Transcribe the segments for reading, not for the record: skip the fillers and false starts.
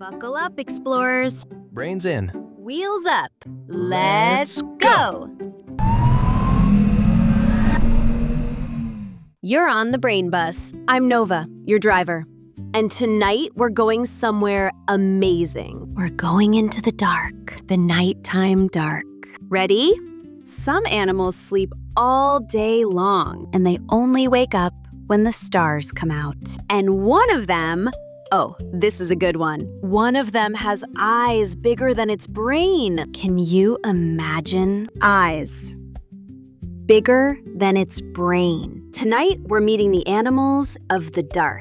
Buckle up, explorers. Brains in. Wheels up. Let's go! You're on the Brain Bus. I'm Nova, your driver. And tonight we're going somewhere amazing. We're going into the dark, the nighttime dark. Ready? Some animals sleep all day long, and they only wake up when the stars come out. And one of them, oh, this is a good one. One of them has eyes bigger than its brain. Can you imagine? Eyes bigger than its brain. Tonight, we're meeting the animals of the dark.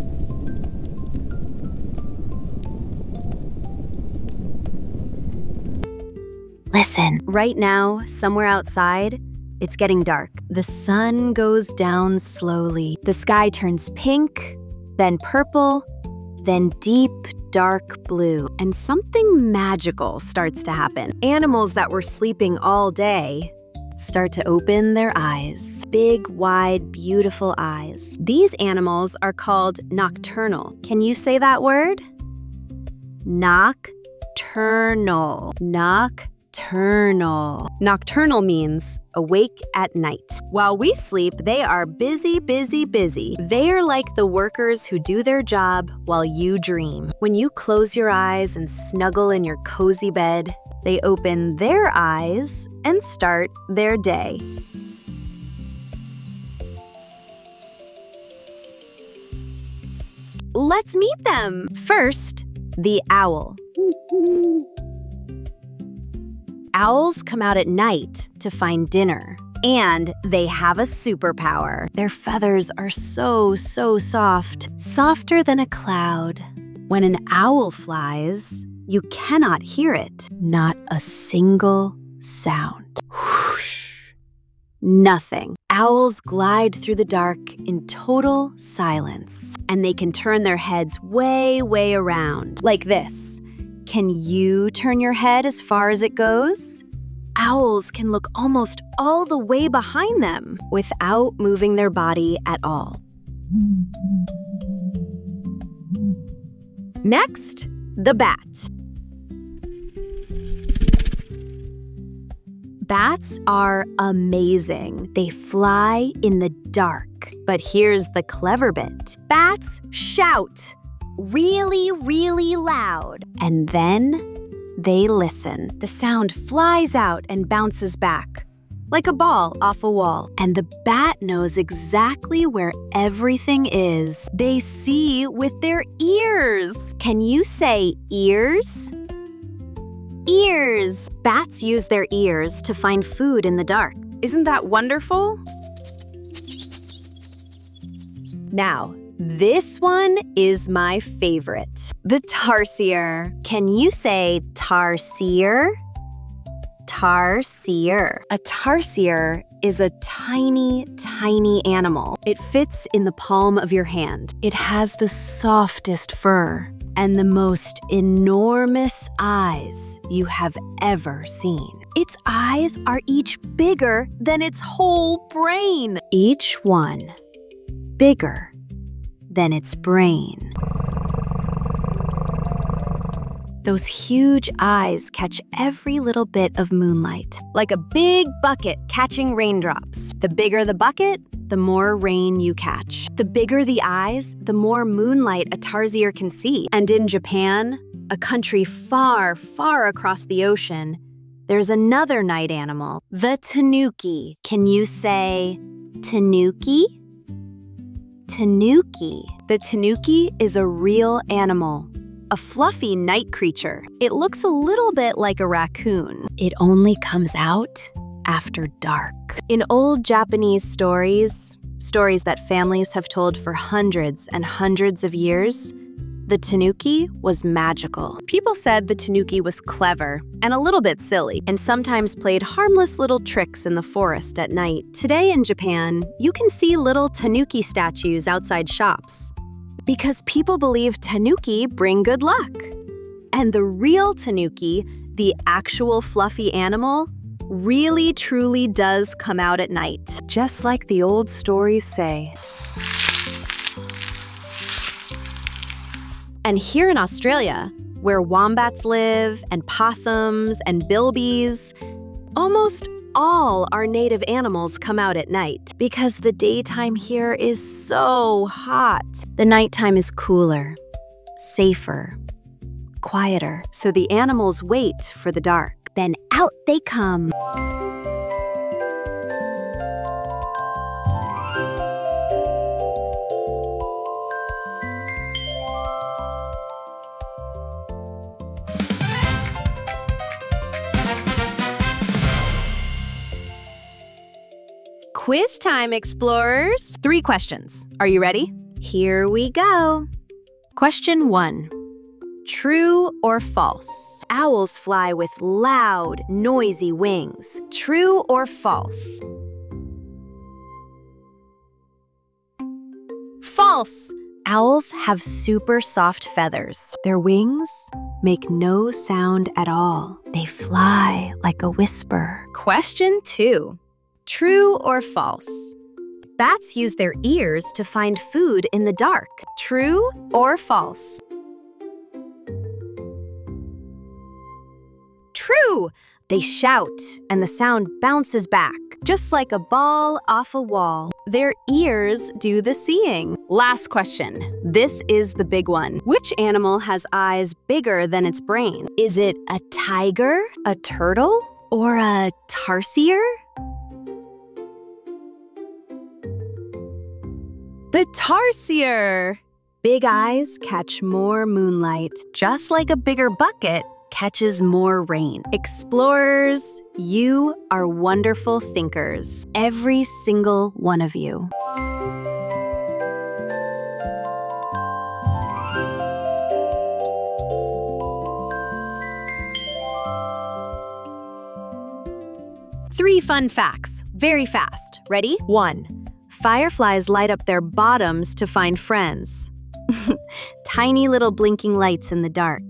Listen, right now, somewhere outside, it's getting dark. The sun goes down slowly. The sky turns pink, then purple, then deep, dark blue, and something magical starts to happen. Animals that were sleeping all day start to open their eyes. Big, wide, beautiful eyes. These animals are called nocturnal. Can you say that word? Nocturnal. Nocturnal. Nocturnal means awake at night. While we sleep, they are busy, busy, busy. They are like the workers who do their job while you dream. When you close your eyes and snuggle in your cozy bed, they open their eyes and start their day. Let's meet them. First, the owl. Owls come out at night to find dinner, and they have a superpower. Their feathers are so soft, softer than a cloud. When an owl flies, you cannot hear it. Not a single sound. Whoosh. Nothing. Owls glide through the dark in total silence, and they can turn their heads way around, like this. Can you turn your head as far as it goes? Owls can look almost all the way behind them without moving their body at all. Next, the bat. Bats are amazing. They fly in the dark. But here's the clever bit. Bats shout really loud. And then they listen. The sound flies out and bounces back, like a ball off a wall. And the bat knows exactly where everything is. They see with their ears. Can you say ears? Ears. Bats use their ears to find food in the dark. Isn't that wonderful? Now, this one is my favorite. The tarsier. Can you say tarsier? Tarsier. A tarsier is a tiny animal. It fits in the palm of your hand. It has the softest fur and the most enormous eyes you have ever seen. Its eyes are each bigger than its whole brain. Each one bigger than its brain. Those huge eyes catch every little bit of moonlight, like a big bucket catching raindrops. The bigger the bucket, the more rain you catch. The bigger the eyes, the more moonlight a tarsier can see. And in Japan, a country far across the ocean, there's another night animal, the tanuki. Can you say tanuki? Tanuki. The tanuki is a real animal, a fluffy night creature. It looks a little bit like a raccoon. It only comes out after dark. In old Japanese stories that families have told for hundreds and hundreds of years, the tanuki was magical. People said the tanuki was clever and a little bit silly, and sometimes played harmless little tricks in the forest at night. Today in Japan, you can see little tanuki statues outside shops because people believe tanuki bring good luck. And the real tanuki, the actual fluffy animal, really truly does come out at night, just like the old stories say. And here in Australia, where wombats live, and possums, and bilbies. Almost all our native animals come out at night because the daytime here is so hot. The nighttime is cooler, safer, quieter, so the animals wait for the dark. Then out they come. Quiz time, explorers! 3 questions. Are you ready? Here we go. Question 1. True or false? Owls fly with loud, noisy wings. True or false? False! Owls have super soft feathers. Their wings make no sound at all. They fly like a whisper. Question 2. True or false? Bats use their ears to find food in the dark. True or false? True! They shout, and the sound bounces back, just like a ball off a wall. Their ears do the seeing. Last question. This is the big one. Which animal has eyes bigger than its brain? Is it a tiger, a turtle, or a tarsier? The tarsier! Big eyes catch more moonlight, just like a bigger bucket catches more rain. Explorers, you are wonderful thinkers, every single one of you. Three fun facts, very fast. Ready? 1. Fireflies light up their bottoms to find friends. Tiny little blinking lights in the dark.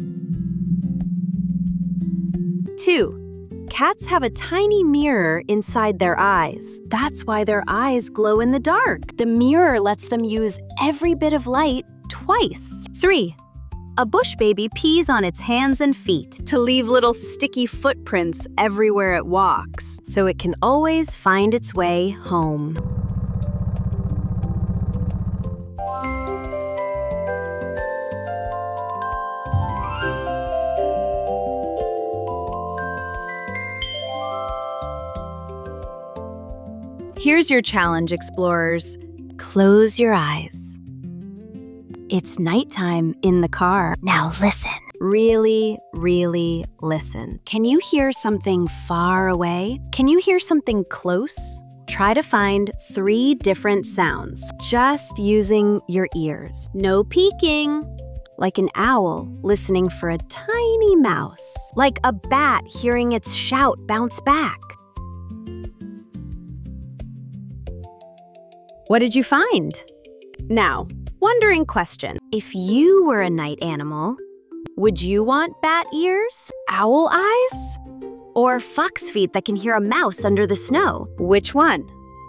2. Cats have a tiny mirror inside their eyes. That's why their eyes glow in the dark. The mirror lets them use every bit of light twice. 3. A bush baby pees on its hands and feet to leave little sticky footprints everywhere it walks, so it can always find its way home. Here's your challenge, explorers. Close your eyes. It's nighttime in the car. Now listen. Really, really listen. Can you hear something far away? Can you hear something close? Try to find 3 different sounds, just using your ears. No peeking. Like an owl listening for a tiny mouse. Like a bat hearing its shout bounce back. What did you find? Now, wondering question. If you were a night animal, would you want bat ears, owl eyes, or fox feet that can hear a mouse under the snow? Which one?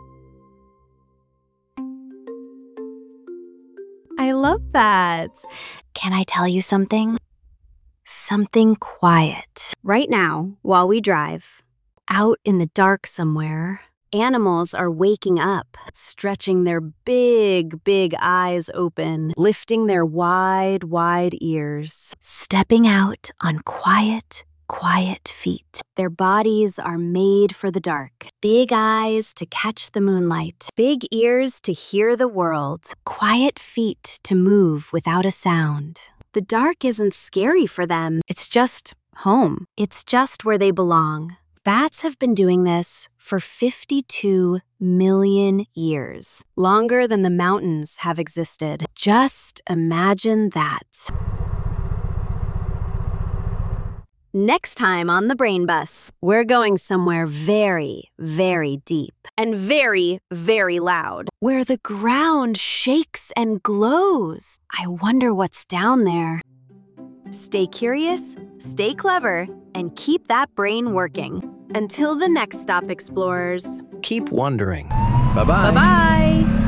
I love that. Can I tell you something? Something quiet. Right now, while we drive, out in the dark somewhere, animals are waking up, stretching their big, big eyes open, lifting their wide, wide ears, stepping out on quiet, quiet feet. Their bodies are made for the dark. Big eyes to catch the moonlight, big ears to hear the world, quiet feet to move without a sound. The dark isn't scary for them. It's just home. It's just where they belong. Bats have been doing this for 52 million years, longer than the mountains have existed. Just imagine that. Next time on the Brain Bus, we're going somewhere very, very deep and very, very loud, where the ground shakes and glows. I wonder what's down there. Stay curious, stay clever, and keep that brain working. Until the next stop, explorers. Keep wondering. Bye-bye. Bye-bye.